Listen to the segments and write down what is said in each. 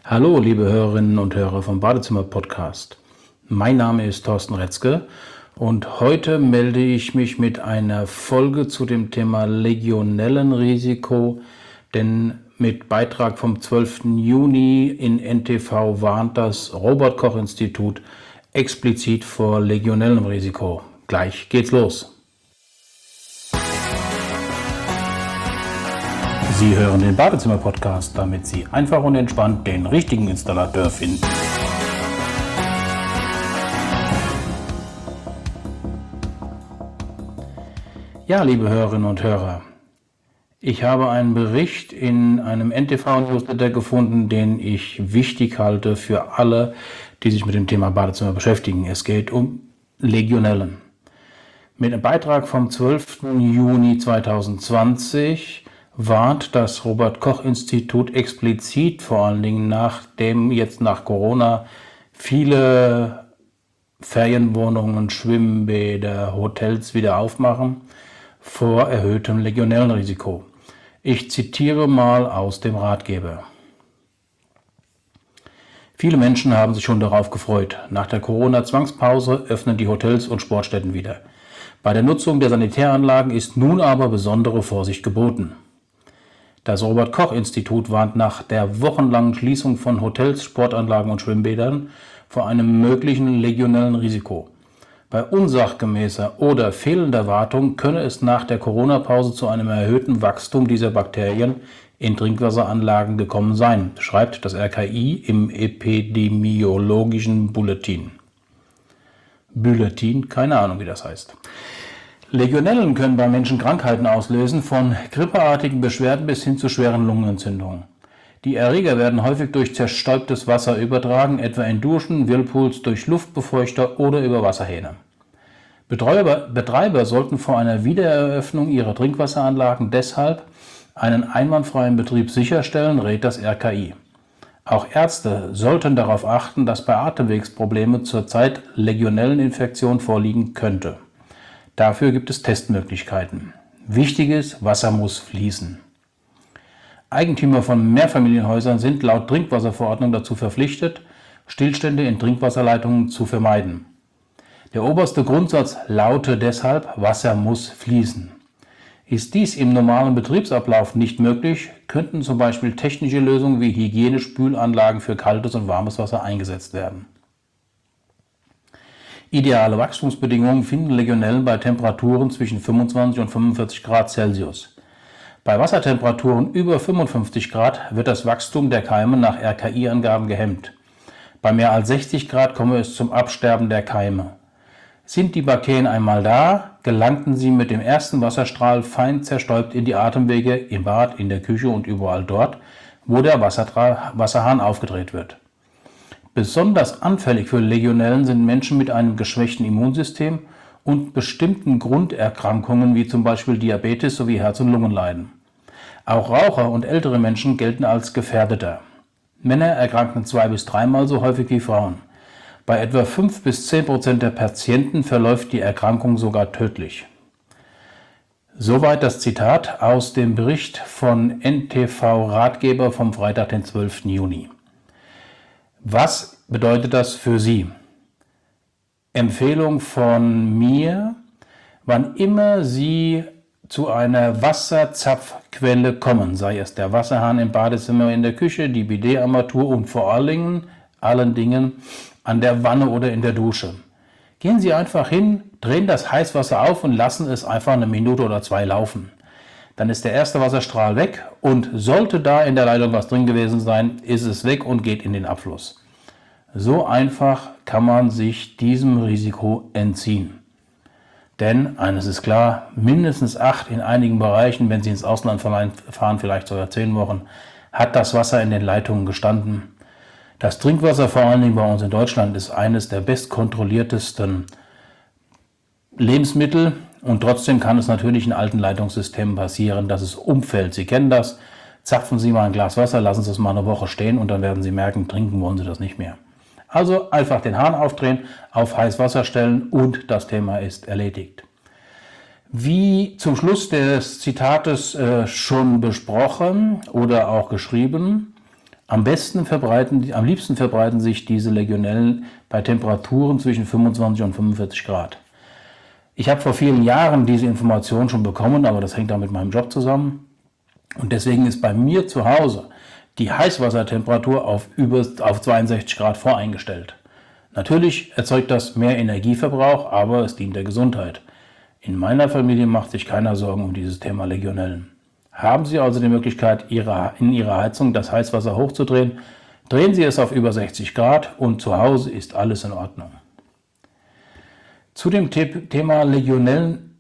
Hallo, liebe Hörerinnen und Hörer vom Badezimmer-Podcast. Mein Name ist Thorsten Retzke und heute melde ich mich mit einer Folge zu dem Thema Legionellenrisiko, denn mit Beitrag vom 12. Juni in NTV warnt das Robert-Koch-Institut explizit vor Legionellenrisiko. Gleich geht's los. Sie hören den Badezimmer-Podcast, damit Sie einfach und entspannt den richtigen Installateur finden. Ja, liebe Hörerinnen und Hörer, ich habe einen Bericht in einem NTV-Newsletter gefunden, den ich wichtig halte für alle, die sich mit dem Thema Badezimmer beschäftigen. Es geht um Legionellen. Mit einem Beitrag vom 12. Juni 2020 warnt das Robert-Koch-Institut explizit, vor allen Dingen nachdem jetzt nach Corona viele Ferienwohnungen, Schwimmbäder, Hotels wieder aufmachen, vor erhöhtem Legionellenrisiko. Ich zitiere mal aus dem Ratgeber. Viele Menschen haben sich schon darauf gefreut. Nach der Corona-Zwangspause öffnen die Hotels und Sportstätten wieder. Bei der Nutzung der Sanitäranlagen ist nun aber besondere Vorsicht geboten. Das Robert-Koch-Institut warnt nach der wochenlangen Schließung von Hotels, Sportanlagen und Schwimmbädern vor einem möglichen Legionellenrisiko. Bei unsachgemäßer oder fehlender Wartung könne es nach der Corona-Pause zu einem erhöhten Wachstum dieser Bakterien in Trinkwasseranlagen gekommen sein, schreibt das RKI im epidemiologischen Bulletin. Bulletin, keine Ahnung, wie das heißt. Legionellen können bei Menschen Krankheiten auslösen, von grippeartigen Beschwerden bis hin zu schweren Lungenentzündungen. Die Erreger werden häufig durch zerstäubtes Wasser übertragen, etwa in Duschen, Whirlpools, durch Luftbefeuchter oder über Wasserhähne. Betreiber sollten vor einer Wiedereröffnung ihrer Trinkwasseranlagen deshalb einen einwandfreien Betrieb sicherstellen, rät das RKI. Auch Ärzte sollten darauf achten, dass bei Atemwegsproblemen zurzeit Legionelleninfektion vorliegen könnte. Dafür gibt es Testmöglichkeiten. Wichtig ist, Wasser muss fließen. Eigentümer von Mehrfamilienhäusern sind laut Trinkwasserverordnung dazu verpflichtet, Stillstände in Trinkwasserleitungen zu vermeiden. Der oberste Grundsatz laute deshalb, Wasser muss fließen. Ist dies im normalen Betriebsablauf nicht möglich, könnten zum Beispiel technische Lösungen wie Hygienespülanlagen für kaltes und warmes Wasser eingesetzt werden. Ideale Wachstumsbedingungen finden Legionellen bei Temperaturen zwischen 25 und 45 Grad Celsius. Bei Wassertemperaturen über 55 Grad wird das Wachstum der Keime nach RKI-Angaben gehemmt. Bei mehr als 60 Grad komme es zum Absterben der Keime. Sind die Bakterien einmal da, gelangten sie mit dem ersten Wasserstrahl fein zerstäubt in die Atemwege, im Bad, in der Küche und überall dort, wo der Wasserhahn aufgedreht wird. Besonders anfällig für Legionellen sind Menschen mit einem geschwächten Immunsystem und bestimmten Grunderkrankungen wie zum Beispiel Diabetes sowie Herz- und Lungenleiden. Auch Raucher und ältere Menschen gelten als gefährdeter. Männer erkranken 2- bis 3-mal so häufig wie Frauen. Bei etwa 5 bis 10% der Patienten verläuft die Erkrankung sogar tödlich. Soweit das Zitat aus dem Bericht von NTV Ratgeber vom Freitag, den 12. Juni. Was bedeutet das für Sie? Empfehlung von mir: Wann immer Sie zu einer Wasserzapfquelle kommen, sei es der Wasserhahn im Badezimmer, in der Küche, die Bidet-Armatur und vor allen Dingen an der Wanne oder in der Dusche. Gehen Sie einfach hin, drehen das Heißwasser auf und lassen es einfach 1 Minute oder 2 laufen. Dann ist der erste Wasserstrahl weg und sollte da in der Leitung was drin gewesen sein, ist es weg und geht in den Abfluss. So einfach kann man sich diesem Risiko entziehen. Denn eines ist klar, mindestens 8, in einigen Bereichen, wenn Sie ins Ausland fahren, vielleicht sogar 10 Wochen, hat das Wasser in den Leitungen gestanden. Das Trinkwasser, vor allen Dingen bei uns in Deutschland, ist eines der bestkontrolliertesten Lebensmittel. Und trotzdem kann es natürlich in alten Leitungssystemen passieren, dass es umfällt. Sie kennen das. Zapfen Sie mal ein Glas Wasser, lassen Sie es mal eine Woche stehen und dann werden Sie merken, trinken wollen Sie das nicht mehr. Also einfach den Hahn aufdrehen, auf Heißwasser stellen und das Thema ist erledigt. Wie zum Schluss des Zitates schon besprochen oder auch geschrieben, Am liebsten verbreiten sich diese Legionellen bei Temperaturen zwischen 25 und 45 Grad. Ich habe vor vielen Jahren diese Information schon bekommen, aber das hängt auch mit meinem Job zusammen. Und deswegen ist bei mir zu Hause die Heißwassertemperatur auf 62 Grad voreingestellt. Natürlich erzeugt das mehr Energieverbrauch, aber es dient der Gesundheit. In meiner Familie macht sich keiner Sorgen um dieses Thema Legionellen. Haben Sie also die Möglichkeit, in Ihrer Heizung das Heißwasser hochzudrehen, drehen Sie es auf über 60 Grad und zu Hause ist alles in Ordnung. Zu dem Thema Legionellen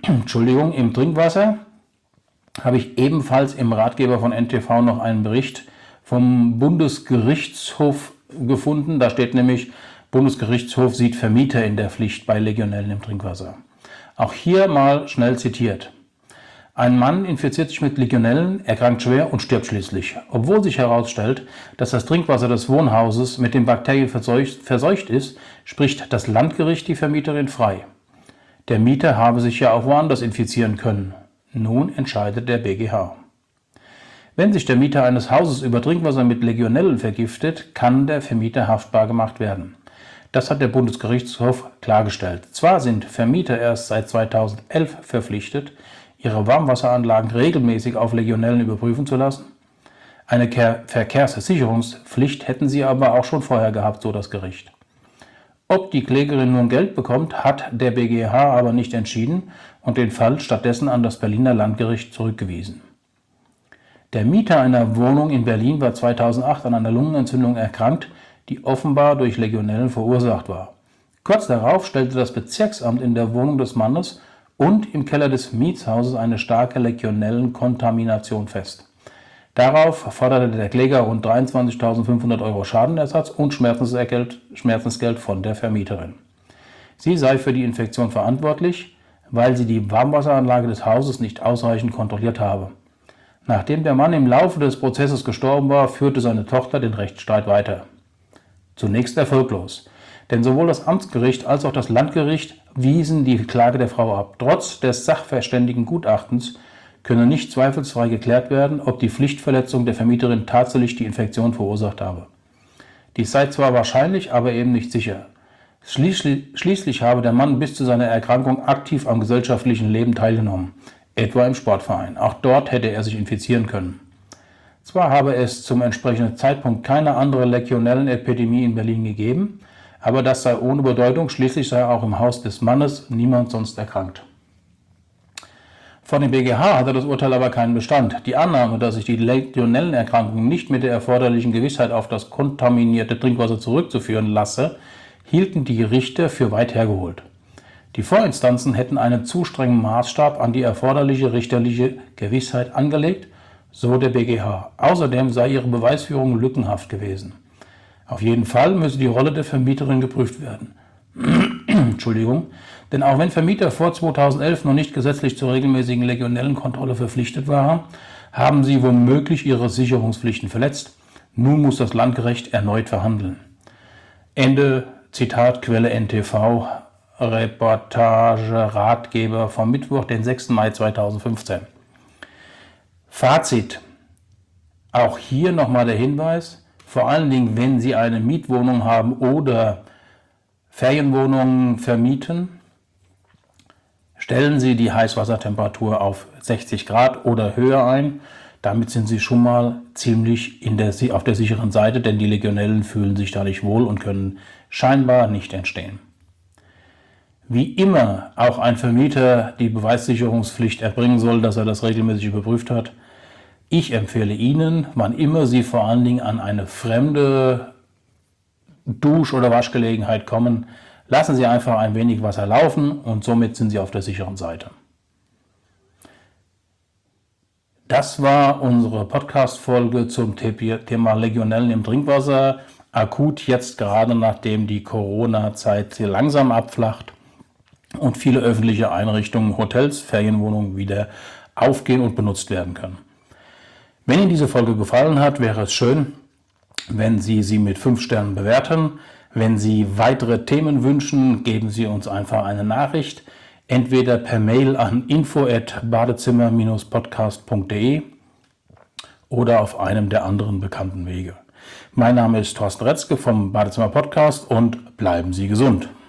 im Trinkwasser habe ich ebenfalls im Ratgeber von NTV noch einen Bericht vom Bundesgerichtshof gefunden. Da steht nämlich, Bundesgerichtshof sieht Vermieter in der Pflicht bei Legionellen im Trinkwasser. Auch hier mal schnell zitiert. Ein Mann infiziert sich mit Legionellen, erkrankt schwer und stirbt schließlich, obwohl sich herausstellt, dass das Trinkwasser des Wohnhauses mit den Bakterien verseucht ist, spricht das Landgericht die Vermieterin frei. Der Mieter habe sich ja auch woanders infizieren können. Nun entscheidet der BGH. Wenn sich der Mieter eines Hauses über Trinkwasser mit Legionellen vergiftet, kann der Vermieter haftbar gemacht werden. Das hat der Bundesgerichtshof klargestellt. Zwar sind Vermieter erst seit 2011 verpflichtet, ihre Warmwasseranlagen regelmäßig auf Legionellen überprüfen zu lassen. Eine Verkehrssicherungspflicht hätten sie aber auch schon vorher gehabt, so das Gericht. Ob die Klägerin nun Geld bekommt, hat der BGH aber nicht entschieden und den Fall stattdessen an das Berliner Landgericht zurückgewiesen. Der Mieter einer Wohnung in Berlin war 2008 an einer Lungenentzündung erkrankt, die offenbar durch Legionellen verursacht war. Kurz darauf stellte das Bezirksamt in der Wohnung des Mannes und im Keller des Mietshauses eine starke Legionellenkontamination fest. Darauf forderte der Kläger rund 23.500 € Schadenersatz und Schmerzensgeld von der Vermieterin. Sie sei für die Infektion verantwortlich, weil sie die Warmwasseranlage des Hauses nicht ausreichend kontrolliert habe. Nachdem der Mann im Laufe des Prozesses gestorben war, führte seine Tochter den Rechtsstreit weiter. Zunächst erfolglos, denn sowohl das Amtsgericht als auch das Landgericht wiesen die Klage der Frau ab. Trotz des Sachverständigengutachtens könne nicht zweifelsfrei geklärt werden, ob die Pflichtverletzung der Vermieterin tatsächlich die Infektion verursacht habe. Dies sei zwar wahrscheinlich, aber eben nicht sicher. Schließlich habe der Mann bis zu seiner Erkrankung aktiv am gesellschaftlichen Leben teilgenommen, etwa im Sportverein. Auch dort hätte er sich infizieren können. Zwar habe es zum entsprechenden Zeitpunkt keine andere Legionellenepidemie in Berlin gegeben, aber das sei ohne Bedeutung, schließlich sei auch im Haus des Mannes niemand sonst erkrankt. Vor dem BGH hatte das Urteil aber keinen Bestand. Die Annahme, dass sich die Legionellenerkrankung nicht mit der erforderlichen Gewissheit auf das kontaminierte Trinkwasser zurückzuführen lasse, hielten die Richter für weit hergeholt. Die Vorinstanzen hätten einen zu strengen Maßstab an die erforderliche richterliche Gewissheit angelegt, so der BGH. Außerdem sei ihre Beweisführung lückenhaft gewesen. Auf jeden Fall müsse die Rolle der Vermieterin geprüft werden. Entschuldigung, denn auch wenn Vermieter vor 2011 noch nicht gesetzlich zur regelmäßigen Legionellenkontrolle verpflichtet waren, haben sie womöglich ihre Sicherungspflichten verletzt. Nun muss das Landgericht erneut verhandeln. Ende Zitat, Quelle NTV, Reportage Ratgeber vom Mittwoch, den 6. Mai 2015. Fazit. Auch hier nochmal der Hinweis, vor allen Dingen, wenn Sie eine Mietwohnung haben oder Ferienwohnungen vermieten, stellen Sie die Heißwassertemperatur auf 60 Grad oder höher ein. Damit sind Sie schon mal ziemlich auf der sicheren Seite, denn die Legionellen fühlen sich da nicht wohl und können scheinbar nicht entstehen. Wie immer auch ein Vermieter die Beweissicherungspflicht erbringen soll, dass er das regelmäßig überprüft hat. Ich empfehle Ihnen, wann immer Sie vor allen Dingen an eine fremde Dusch- oder Waschgelegenheit kommen, lassen Sie einfach ein wenig Wasser laufen und somit sind Sie auf der sicheren Seite. Das war unsere Podcast-Folge zum Thema Legionellen im Trinkwasser. Akut jetzt gerade, nachdem die Corona-Zeit langsam abflacht und viele öffentliche Einrichtungen, Hotels, Ferienwohnungen wieder aufgehen und benutzt werden können. Wenn Ihnen diese Folge gefallen hat, wäre es schön, wenn Sie sie mit 5 Sternen bewerten. Wenn Sie weitere Themen wünschen, geben Sie uns einfach eine Nachricht, entweder per Mail an info@badezimmer-podcast.de oder auf einem der anderen bekannten Wege. Mein Name ist Thorsten Retzke vom Badezimmer Podcast und bleiben Sie gesund.